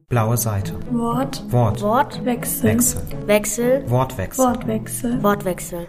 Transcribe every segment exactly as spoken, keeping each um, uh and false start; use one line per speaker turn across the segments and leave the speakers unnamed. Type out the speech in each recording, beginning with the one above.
Blaue Seite.
Wort.
Wort.
Wort. Wechsel.
Wechsel.
Wechsel.
Wortwechsel.
Wortwechsel.
Wortwechsel.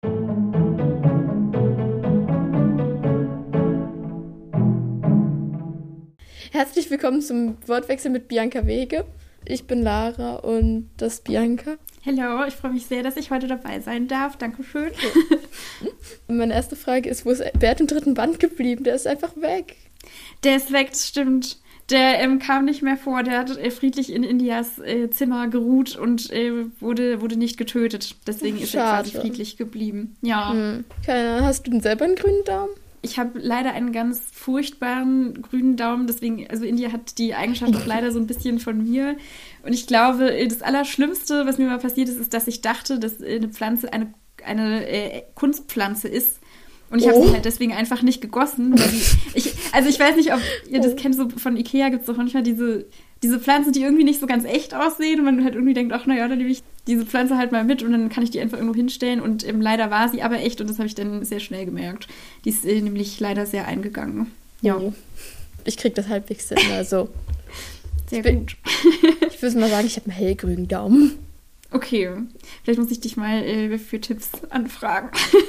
Herzlich willkommen zum Wortwechsel mit Bianca Wege. Ich bin Lara und das ist Bianca.
Hallo, ich freue mich sehr, dass ich heute dabei sein darf. Dankeschön.
Und meine erste Frage ist, wo ist Bert im dritten Band geblieben? Der ist einfach weg.
Der ist weg, das stimmt. Der ähm, kam nicht mehr vor. Der hat äh, friedlich in Indias äh, Zimmer geruht und äh, wurde, wurde nicht getötet. Deswegen ist
Schade.
er quasi friedlich geblieben. Ja.
Hm. Keine Ahnung, hast du denn selber einen grünen Daumen?
Ich habe leider einen ganz furchtbaren grünen Daumen, deswegen, also India hat die Eigenschaft auch leider so ein bisschen von mir. Und ich glaube, das Allerschlimmste, was mir mal passiert ist, ist, dass ich dachte, dass eine Pflanze eine, eine äh, Kunstpflanze ist. Und ich habe
Oh.
sie halt deswegen einfach nicht gegossen. Weil die, ich, also ich weiß nicht, ob ihr das kennt, so von Ikea gibt es doch manchmal diese, diese Pflanzen, die irgendwie nicht so ganz echt aussehen und man halt irgendwie denkt, ach naja, dann nehme ich diese Pflanze halt mal mit und dann kann ich die einfach irgendwo hinstellen. Und ähm, leider war sie aber echt und das habe ich dann sehr schnell gemerkt. Die ist äh, nämlich leider sehr eingegangen. Ja,
Oh. Ich krieg das halbwegs hin, also.
sehr
ich bin-
gut.
Ich würde mal sagen, ich habe einen hellgrünen Daumen.
Okay, vielleicht muss ich dich mal äh, für Tipps anfragen.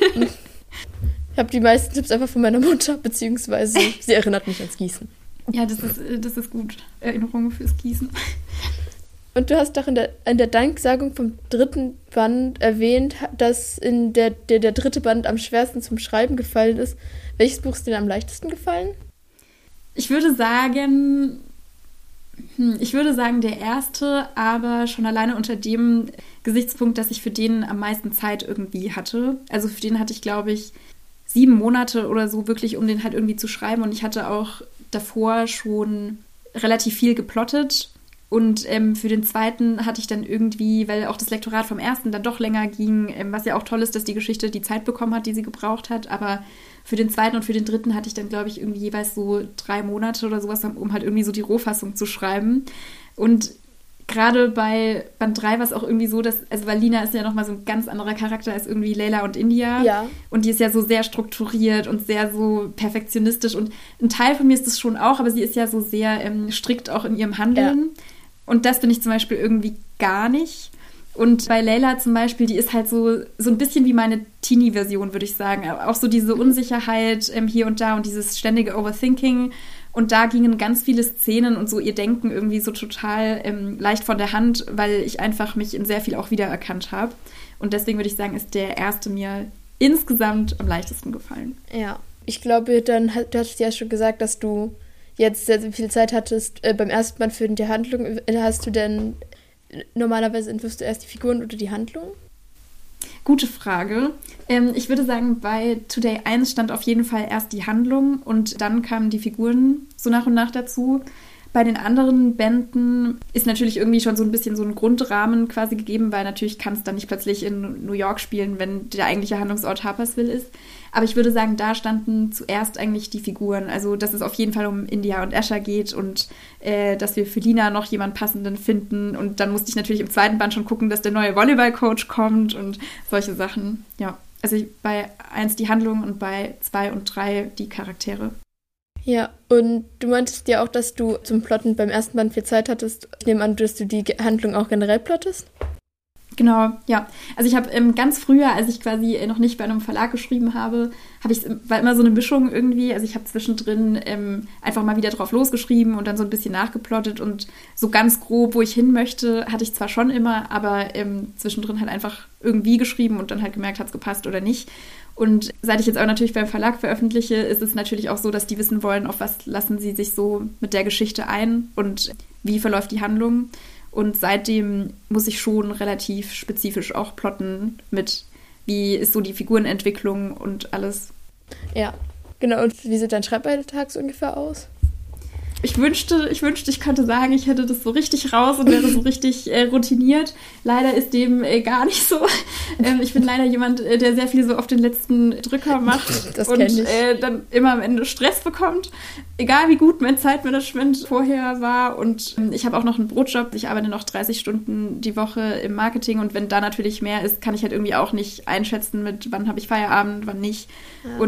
Ich habe die meisten Tipps einfach von meiner Mutter, beziehungsweise sie erinnert mich ans Gießen.
Ja, das ist, äh, das ist gut. Erinnerungen fürs Gießen.
Und du hast doch in der, in der Danksagung vom dritten Band erwähnt, dass in der, der, der dritte Band am schwersten zum Schreiben gefallen ist. Welches Buch ist dir am leichtesten gefallen?
Ich würde sagen, hm, ich würde sagen der erste, aber schon alleine unter dem Gesichtspunkt, dass ich für den am meisten Zeit irgendwie hatte. Also für den hatte ich, glaube ich, sieben Monate oder so wirklich, um den halt irgendwie zu schreiben. Und ich hatte auch davor schon relativ viel geplottet. Und ähm, für den zweiten hatte ich dann irgendwie, weil auch das Lektorat vom ersten dann doch länger ging, ähm, was ja auch toll ist, dass die Geschichte die Zeit bekommen hat, die sie gebraucht hat. Aber für den zweiten und für den dritten hatte ich dann, glaube ich, irgendwie jeweils so drei Monate oder sowas, um halt irgendwie so die Rohfassung zu schreiben. Und gerade bei Band drei war es auch irgendwie so, dass, also weil Lina ist ja nochmal so ein ganz anderer Charakter als irgendwie Leila und India.
Ja.
Und die ist ja so sehr strukturiert und sehr so perfektionistisch. Und ein Teil von mir ist das schon auch, aber sie ist ja so sehr ähm, strikt auch in ihrem Handeln.
Ja.
Und das bin ich zum Beispiel irgendwie gar nicht. Und bei Leila zum Beispiel, die ist halt so, so ein bisschen wie meine Teenie-Version, würde ich sagen. Auch so diese Unsicherheit ähm, hier und da und dieses ständige Overthinking. Und da gingen ganz viele Szenen und so ihr Denken irgendwie so total ähm, leicht von der Hand, weil ich einfach mich in sehr viel auch wiedererkannt habe. Und deswegen würde ich sagen, ist der erste mir insgesamt am leichtesten gefallen.
Ja. Ich glaube, dann hat- du hattest ja schon gesagt, dass du jetzt sehr, sehr viel Zeit hattest äh, beim ersten Band für die Handlung. Hast du denn, normalerweise entwirfst du erst die Figuren oder die Handlung?
Gute Frage. Ähm, ich würde sagen, bei Today eins stand auf jeden Fall erst die Handlung und dann kamen die Figuren so nach und nach dazu. Bei den anderen Bänden ist natürlich irgendwie schon so ein bisschen so ein Grundrahmen quasi gegeben, weil natürlich kann es dann nicht plötzlich in New York spielen, wenn der eigentliche Handlungsort Harpersville ist. Aber ich würde sagen, da standen zuerst eigentlich die Figuren. Also, dass es auf jeden Fall um India und Asher geht und äh, dass wir für Lina noch jemanden Passenden finden. Und dann musste ich natürlich im zweiten Band schon gucken, dass der neue Volleyball-Coach kommt und solche Sachen. Ja, also ich, bei eins die Handlung und bei zwei und drei die Charaktere.
Ja, und du meintest ja auch, dass du zum Plotten beim ersten Band viel Zeit hattest. Ich nehme an, dass du die Ge- Handlung auch generell plottest?
Genau, ja. Also ich habe ähm, ganz früher, als ich quasi äh, noch nicht bei einem Verlag geschrieben habe, habe ich war immer so eine Mischung irgendwie. Also ich habe zwischendrin ähm, einfach mal wieder drauf losgeschrieben und dann so ein bisschen nachgeplottet und so ganz grob, wo ich hin möchte, hatte ich zwar schon immer, aber ähm, zwischendrin halt einfach irgendwie geschrieben und dann halt gemerkt, hat es gepasst oder nicht. Und seit ich jetzt auch natürlich beim Verlag veröffentliche, ist es natürlich auch so, dass die wissen wollen, auf was lassen sie sich so mit der Geschichte ein und wie verläuft die Handlung. Und seitdem muss ich schon relativ spezifisch auch plotten mit, wie ist so die Figurenentwicklung und alles.
Ja, genau. Und wie sieht dein Schreiballtag so ungefähr aus?
Ich wünschte, ich wünschte, ich könnte sagen, ich hätte das so richtig raus und wäre so richtig äh, routiniert. Leider ist dem äh, gar nicht so. Ähm, ich bin leider jemand, äh, der sehr viel so auf den letzten Drücker macht
Das
und
kenn ich.
äh, dann immer am Ende Stress bekommt. Egal wie gut mein Zeitmanagement vorher war. Und ähm, ich habe auch noch einen Brotjob. Ich arbeite noch dreißig Stunden die Woche im Marketing. Und wenn da natürlich mehr ist, kann ich halt irgendwie auch nicht einschätzen mit, wann habe ich Feierabend, wann nicht.
Ja.
Und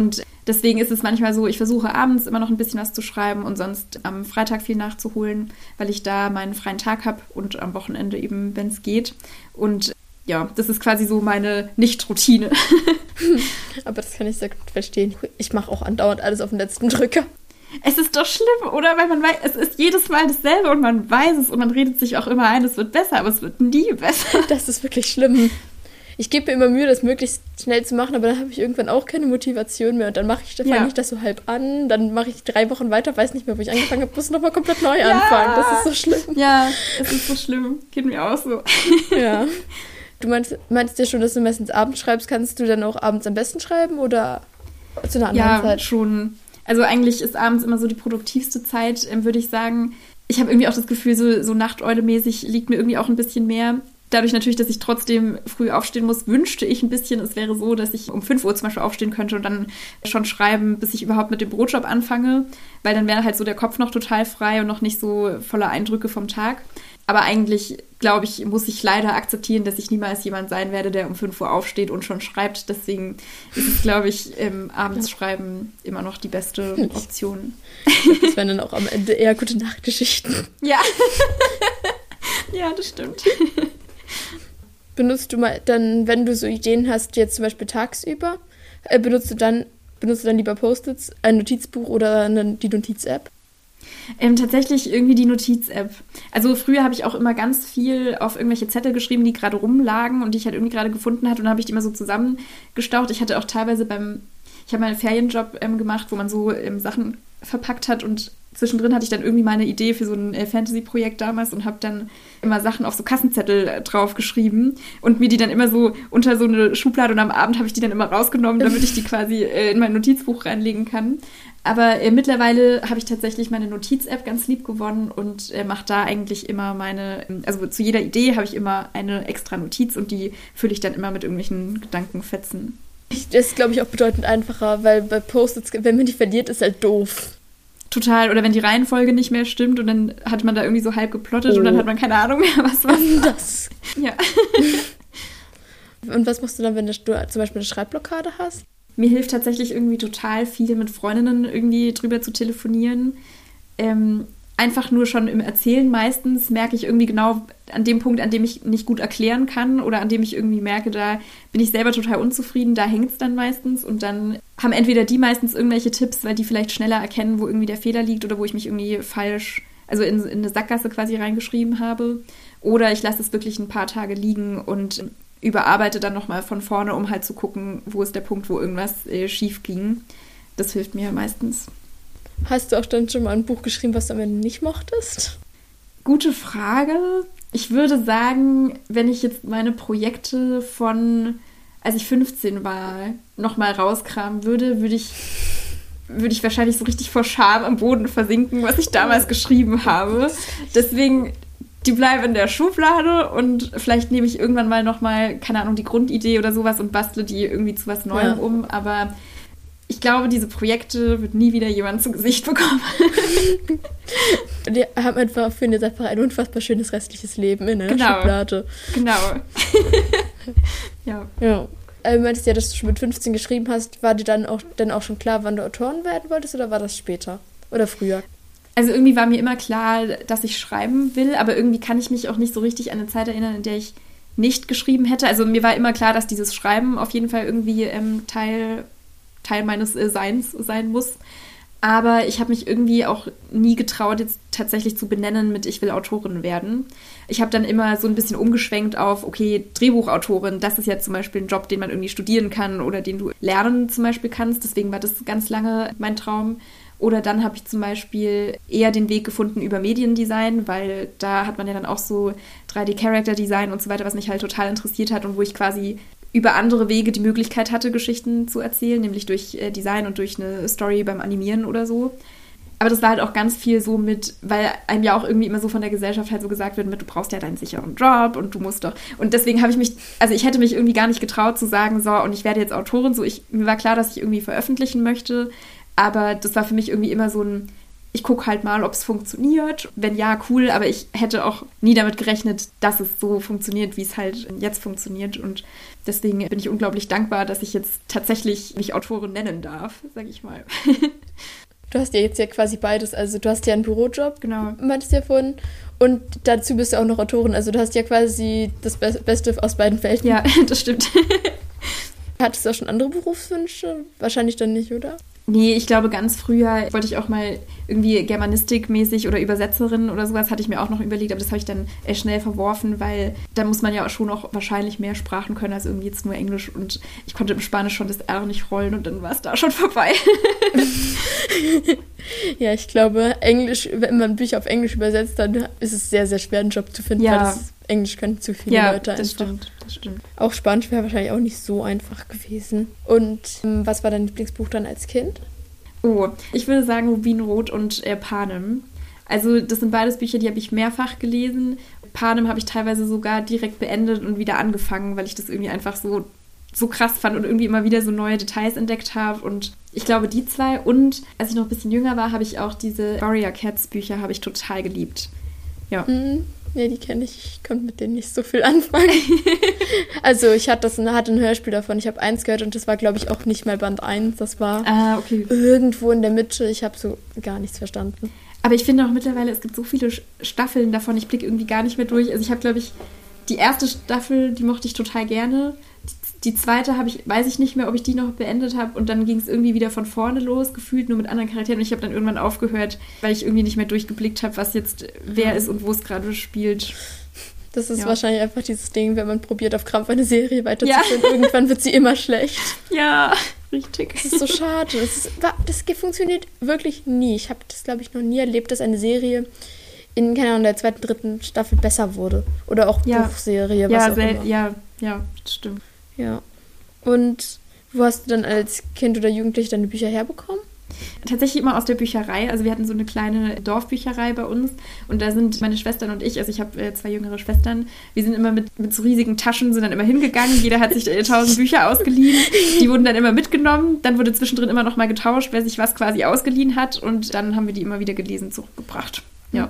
Deswegen ist es manchmal so, ich versuche abends immer noch ein bisschen was zu schreiben und sonst am Freitag viel nachzuholen, weil ich da meinen freien Tag habe und am Wochenende eben, wenn es geht. Und ja, das ist quasi so meine Nicht-Routine.
Aber das kann ich sehr gut verstehen. Ich mache auch andauernd alles auf den letzten Drücker.
Es ist doch schlimm, oder? Weil man weiß, es ist jedes Mal dasselbe und man weiß es und man redet sich auch immer ein, es wird besser, aber es wird nie besser.
Das ist wirklich schlimm. Ich gebe mir immer Mühe, das möglichst schnell zu machen, aber dann habe ich irgendwann auch keine Motivation mehr und dann mache ich, dann fange ja. ich das so halb an, dann mache ich drei Wochen weiter, weiß nicht mehr, wo ich angefangen habe, muss nochmal komplett neu ja. anfangen. Das ist so schlimm.
Ja, es ist so schlimm. Geht mir auch so.
Ja. Du meinst, meinst ja schon, dass du meistens abends schreibst. Kannst du dann auch abends am besten schreiben oder zu einer anderen
ja,
Zeit?
Ja, schon. Also eigentlich ist abends immer so die produktivste Zeit, ähm, würde ich sagen. Ich habe irgendwie auch das Gefühl, so, so Nachteule-mäßig liegt mir irgendwie auch ein bisschen mehr. Dadurch natürlich, dass ich trotzdem früh aufstehen muss, wünschte ich ein bisschen, es wäre so, dass ich um fünf Uhr zum Beispiel aufstehen könnte und dann schon schreiben, bis ich überhaupt mit dem Bürojob anfange. Weil dann wäre halt so der Kopf noch total frei und noch nicht so voller Eindrücke vom Tag. Aber eigentlich, glaube ich, muss ich leider akzeptieren, dass ich niemals jemand sein werde, der um fünf Uhr aufsteht und schon schreibt. Deswegen ist es, glaube ich, ähm, abends schreiben immer noch die beste Option.
Das wären dann auch am Ende eher gute Nachtgeschichten.
Ja. Ja, das stimmt.
Benutzt du mal dann, wenn du so Ideen hast, jetzt zum Beispiel tagsüber, äh, benutzt du dann, benutzt du dann lieber Post-its, ein Notizbuch oder eine, die Notiz-App?
Ähm, tatsächlich irgendwie die Notiz-App. Also früher habe ich auch immer ganz viel auf irgendwelche Zettel geschrieben, die gerade rumlagen und die ich halt irgendwie gerade gefunden hatte und dann habe ich die immer so zusammengestaucht. Ich hatte auch teilweise beim, ich habe mal einen Ferienjob ähm, gemacht, wo man so ähm, Sachen verpackt hat und zwischendrin hatte ich dann irgendwie mal eine Idee für so ein äh, Fantasy-Projekt damals und habe dann immer Sachen auf so Kassenzettel äh, draufgeschrieben und mir die dann immer so unter so eine Schublade und am Abend habe ich die dann immer rausgenommen, damit ich die quasi äh, in mein Notizbuch reinlegen kann. Aber äh, mittlerweile habe ich tatsächlich meine Notiz-App ganz lieb gewonnen und äh, mache da eigentlich immer meine, also zu jeder Idee habe ich immer eine extra Notiz und die fülle ich dann immer mit irgendwelchen Gedankenfetzen.
Das ist, glaube ich, auch bedeutend einfacher, weil bei Post-its, wenn man die verliert, ist halt doof.
Total. Oder wenn die Reihenfolge nicht mehr stimmt und dann hat man da irgendwie so halb geplottet oh. und dann hat man keine Ahnung mehr, was war
das.
Ja.
Und was machst du dann, wenn du zum Beispiel eine Schreibblockade hast?
Mir hilft tatsächlich irgendwie total viel, mit Freundinnen irgendwie drüber zu telefonieren. Ähm, einfach nur schon im Erzählen meistens merke ich irgendwie genau an dem Punkt, an dem ich nicht gut erklären kann oder an dem ich irgendwie merke, da bin ich selber total unzufrieden, da hängt es dann meistens und dann haben entweder die meistens irgendwelche Tipps, weil die vielleicht schneller erkennen, wo irgendwie der Fehler liegt oder wo ich mich irgendwie falsch, also in, in eine Sackgasse quasi reingeschrieben habe, oder ich lasse es wirklich ein paar Tage liegen und überarbeite dann nochmal von vorne, um halt zu gucken, wo ist der Punkt, wo irgendwas äh, schief ging. Das hilft mir meistens.
Hast du auch dann schon mal ein Buch geschrieben, was du am Ende nicht mochtest?
Gute Frage. Ich würde sagen, wenn ich jetzt meine Projekte von, als ich fünfzehn war, nochmal rauskramen würde, würde ich, würde ich wahrscheinlich so richtig vor Scham am Boden versinken, was ich damals geschrieben habe. Deswegen, die bleiben in der Schublade und vielleicht nehme ich irgendwann mal nochmal, keine Ahnung, die Grundidee oder sowas und bastle die irgendwie zu was Neuem ja. um, aber ich glaube, diese Projekte wird nie wieder jemand zu Gesicht bekommen.
Die haben einfach, für eine einfach ein unfassbar schönes restliches Leben in der
genau.
Schublade.
Genau. ja.
ja. Du meintest ja, dass du schon mit fünfzehn geschrieben hast. War dir dann auch, dann auch schon klar, wann du Autorin werden wolltest oder war das später? Oder früher?
Also irgendwie war mir immer klar, dass ich schreiben will, aber irgendwie kann ich mich auch nicht so richtig an eine Zeit erinnern, in der ich nicht geschrieben hätte. Also mir war immer klar, dass dieses Schreiben auf jeden Fall irgendwie ähm, Teil... Teil meines äh, Seins sein muss. Aber ich habe mich irgendwie auch nie getraut, jetzt tatsächlich zu benennen mit ich will Autorin werden. Ich habe dann immer so ein bisschen umgeschwenkt auf, okay, Drehbuchautorin, das ist jetzt zum Beispiel ein Job, den man irgendwie studieren kann oder den du lernen zum Beispiel kannst. Deswegen war das ganz lange mein Traum. Oder dann habe ich zum Beispiel eher den Weg gefunden über Mediendesign, weil da hat man ja dann auch so drei D-Character-Design und so weiter, was mich halt total interessiert hat und wo ich quasi über andere Wege die Möglichkeit hatte, Geschichten zu erzählen, nämlich durch äh, Design und durch eine Story beim Animieren oder so. Aber das war halt auch ganz viel so mit, weil einem ja auch irgendwie immer so von der Gesellschaft halt so gesagt wird, mit, du brauchst ja deinen sicheren Job und du musst doch. Und deswegen habe ich mich, also ich hätte mich irgendwie gar nicht getraut zu sagen, so, und ich werde jetzt Autorin. So, ich, mir war klar, dass ich irgendwie veröffentlichen möchte, aber das war für mich irgendwie immer so ein, ich gucke halt mal, ob es funktioniert. Wenn ja, cool, aber ich hätte auch nie damit gerechnet, dass es so funktioniert, wie es halt jetzt funktioniert. Und deswegen bin ich unglaublich dankbar, dass ich jetzt tatsächlich mich Autorin nennen darf, sag ich mal.
Du hast ja jetzt ja quasi beides. Also du hast ja einen Bürojob,
genau,
meintest du ja vorhin. Und dazu bist du auch noch Autorin. Also du hast ja quasi das Be- Beste aus beiden Welten.
Ja, das stimmt.
Hattest du auch schon andere Berufswünsche? Wahrscheinlich dann nicht, oder?
Nee, ich glaube, ganz früher wollte ich auch mal irgendwie Germanistik-mäßig oder Übersetzerin oder sowas, hatte ich mir auch noch überlegt, aber das habe ich dann echt schnell verworfen, weil da muss man ja auch schon noch wahrscheinlich mehr Sprachen können als irgendwie jetzt nur Englisch und ich konnte im Spanisch schon das R nicht rollen und dann war es da schon vorbei.
Ja, ich glaube, Englisch, wenn man Bücher auf Englisch übersetzt, dann ist es sehr, sehr schwer, einen Job zu finden,
ja.
weil das Englisch können zu viele
ja,
Leute einfach.
das stimmt, das stimmt.
Auch Spanisch wäre wahrscheinlich auch nicht so einfach gewesen. Und ähm, was war dein Lieblingsbuch dann als Kind?
Oh, ich würde sagen Rubinrot und äh, Panem. Also das sind beides Bücher, die habe ich mehrfach gelesen. Panem habe ich teilweise sogar direkt beendet und wieder angefangen, weil ich das irgendwie einfach so, so krass fand und irgendwie immer wieder so neue Details entdeckt habe. Und ich glaube, die zwei. Und als ich noch ein bisschen jünger war, habe ich auch diese Warrior Cats Bücher habe ich total geliebt. Ja.
Mhm. Ja, die kenne ich. Ich konnte mit denen nicht so viel anfangen. Also ich hatte, das, hatte ein Hörspiel davon. Ich habe eins gehört und das war, glaube ich, auch nicht mehr Band eins. Das war
ah, okay.
irgendwo in der Mitte. Ich habe so gar nichts verstanden.
Aber ich finde auch mittlerweile, es gibt so viele Staffeln davon. Ich blicke irgendwie gar nicht mehr durch. Also ich habe, glaube ich, die erste Staffel, die mochte ich total gerne. Die zweite habe ich, weiß ich nicht mehr, ob ich die noch beendet habe. Und dann ging es irgendwie wieder von vorne los, gefühlt nur mit anderen Charakteren. Und ich habe dann irgendwann aufgehört, weil ich irgendwie nicht mehr durchgeblickt habe, was jetzt wer ist und wo es gerade spielt.
Das ist
ja.
wahrscheinlich einfach dieses Ding, wenn man probiert, auf Krampf eine Serie weiterzuführen. Ja. Irgendwann wird sie immer schlecht.
Ja, richtig.
Das ist so schade. Das, ist, das funktioniert wirklich nie. Ich habe das, glaube ich, noch nie erlebt, dass eine Serie in, keine Ahnung, der zweiten, dritten Staffel besser wurde. Oder auch
ja.
Buchserie, was
ja,
auch
sel-
immer.
Ja, ja, das stimmt.
Ja. Und wo hast du dann als Kind oder Jugendliche deine Bücher herbekommen?
Tatsächlich immer aus der Bücherei. Also wir hatten so eine kleine Dorfbücherei bei uns und da sind meine Schwestern und ich, also ich habe äh, zwei jüngere Schwestern, wir sind immer mit, mit so riesigen Taschen, sind dann immer hingegangen, jeder hat sich äh, tausend Bücher ausgeliehen, die wurden dann immer mitgenommen, dann wurde zwischendrin immer noch mal getauscht, wer sich was quasi ausgeliehen hat und dann haben wir die immer wieder gelesen zurückgebracht. Ja.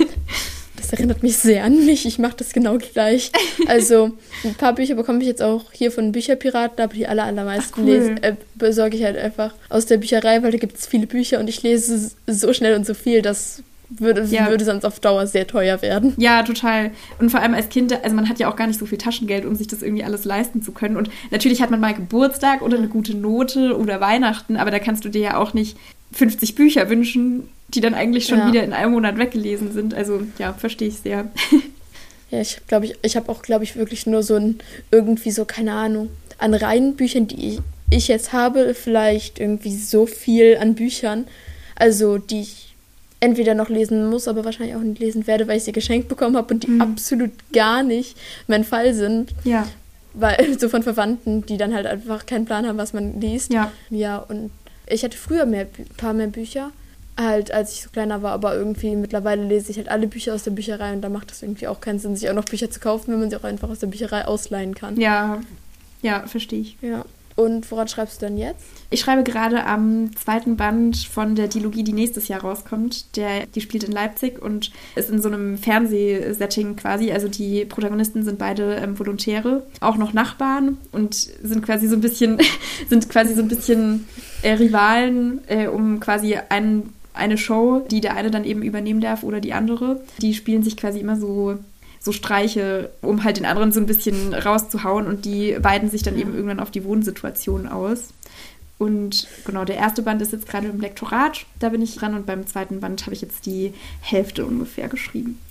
Das erinnert mich sehr an mich. Ich mache das genau gleich. Also ein paar Bücher bekomme ich jetzt auch hier von Bücherpiraten, aber die aller, allermeisten
Ach, cool.
lese, äh, besorge ich halt einfach aus der Bücherei, weil da gibt es viele Bücher und ich lese so schnell und so viel, das würde,
ja.
würde sonst auf Dauer sehr teuer werden.
Ja, total. Und vor allem als Kind, also man hat ja auch gar nicht so viel Taschengeld, um sich das irgendwie alles leisten zu können. Und natürlich hat man mal Geburtstag oder eine gute Note oder Weihnachten, aber da kannst du dir ja auch nicht fünfzig Bücher wünschen, die dann eigentlich schon
ja.
wieder in einem Monat weggelesen sind. Also ja, verstehe ich sehr.
Ja, ich glaube, ich, ich habe auch, glaube ich, wirklich nur so ein, irgendwie so, keine Ahnung, an reinen Büchern, die ich, ich jetzt habe, vielleicht irgendwie so viel an Büchern, also die ich entweder noch lesen muss, aber wahrscheinlich auch nicht lesen werde, weil ich sie geschenkt bekommen habe und die hm. absolut gar nicht mein Fall sind.
Ja.
Weil so von Verwandten, die dann halt einfach keinen Plan haben, was man liest.
Ja.
Ja, und ich hatte früher ein paar mehr Bücher, halt als ich so kleiner war, aber irgendwie mittlerweile lese ich halt alle Bücher aus der Bücherei und da macht es irgendwie auch keinen Sinn, sich auch noch Bücher zu kaufen, wenn man sie auch einfach aus der Bücherei ausleihen kann.
Ja, ja, verstehe ich.
Ja. Und woran schreibst du denn jetzt?
Ich schreibe gerade am zweiten Band von der Dilogie, die nächstes Jahr rauskommt. Der, die spielt in Leipzig und ist in so einem Fernsehsetting quasi. Also die Protagonisten sind beide ähm, Volontäre, auch noch Nachbarn und sind quasi so ein bisschen, sind quasi so ein bisschen äh, Rivalen, äh, um quasi einen, eine Show, die der eine dann eben übernehmen darf oder die andere. Die spielen sich quasi immer so so Streiche, um halt den anderen so ein bisschen rauszuhauen und die weiten sich dann eben irgendwann auf die Wohnsituation aus. Und genau, der erste Band ist jetzt gerade im Lektorat, da bin ich dran und beim zweiten Band habe ich jetzt die Hälfte ungefähr geschrieben.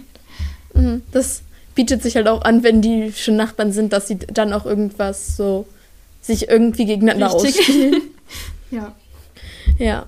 Das bietet sich halt auch an, wenn die schon Nachbarn sind, dass sie dann auch irgendwas so sich irgendwie gegeneinander
Richtig.
ausspielen.
Ja.
Ja.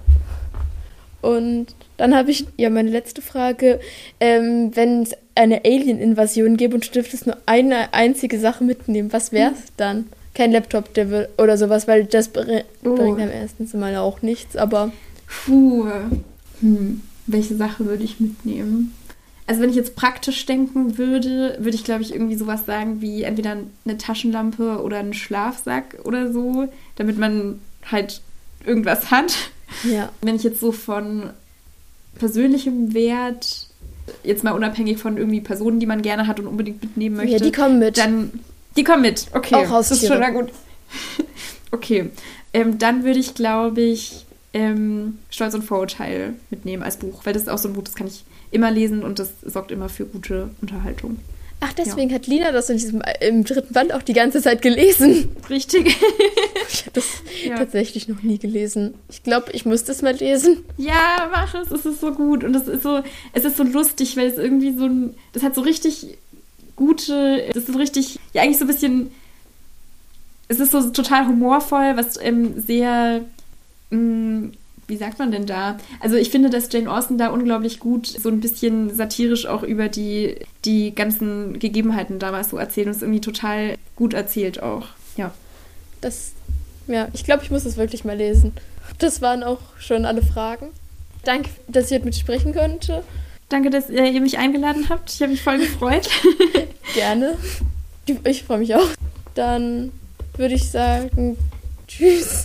Und dann habe ich ja meine letzte Frage. Ähm, wenn es eine Alien-Invasion gäbe und du dürftest nur eine einzige Sache mitnehmen, was wäre es dann? Kein Laptop der will, oder sowas, weil das br-
Oh.
bringt am ersten Mal auch nichts, aber...
Puh. Hm. Welche Sache würde ich mitnehmen? Also wenn ich jetzt praktisch denken würde, würde ich, glaube ich, irgendwie sowas sagen wie entweder eine Taschenlampe oder einen Schlafsack oder so, damit man halt irgendwas hat.
Ja.
Wenn ich jetzt so von persönlichem Wert, jetzt mal unabhängig von irgendwie Personen, die man gerne hat und unbedingt mitnehmen möchte.
Ja, die kommen mit.
Dann, die kommen mit, okay.
Auch Haustiere.
Das ist schon mal gut. Okay, ähm, dann würde ich, glaube ich, ähm, Stolz und Vorurteil mitnehmen als Buch, weil das ist auch so ein Buch, das kann ich immer lesen und das sorgt immer für gute Unterhaltung.
Ach, deswegen ja. hat Lina das in diesem, im dritten Band auch die ganze Zeit gelesen.
Richtig.
Ich habe das ja. tatsächlich noch nie gelesen. Ich glaube, ich müsste es mal lesen.
Ja, mach es. Es ist so gut. Und es ist so, es ist so lustig, weil es irgendwie so ein, das hat so richtig gute, das ist so richtig, ja eigentlich so ein bisschen, es ist so total humorvoll, was ähm, sehr, mh, wie sagt man denn da? Also ich finde, dass Jane Austen da unglaublich gut so ein bisschen satirisch auch über die, die ganzen Gegebenheiten damals so erzählt und es irgendwie total gut erzählt auch. Ja.
Das, ja, ich glaube, ich muss es wirklich mal lesen. Das waren auch schon alle Fragen. Danke, dass ich heute mit dir sprechen konnte.
Danke, dass äh, ihr mich eingeladen habt. Ich habe mich voll gefreut.
Gerne. Ich freue mich auch. Dann würde ich sagen, tschüss.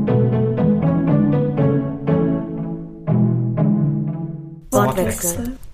Wortwechsel.